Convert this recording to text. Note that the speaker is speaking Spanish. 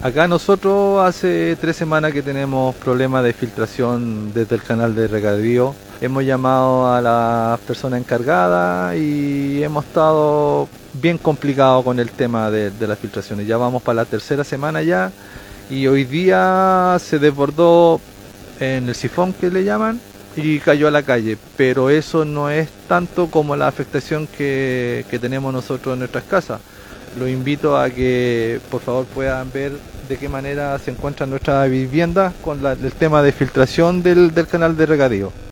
Acá nosotros hace 3 semanas que tenemos problemas de filtración desde el canal de regadío. Hemos llamado a las personas encargadas y hemos estado bien complicados con el tema de las filtraciones. Ya vamos para la tercera semana ya y hoy día se desbordó en el sifón que le llaman y cayó a la calle, pero eso no es tanto como la afectación que tenemos nosotros en nuestras casas. Los invito a que por favor puedan ver de qué manera se encuentran nuestras viviendas con el tema de filtración del canal de regadío.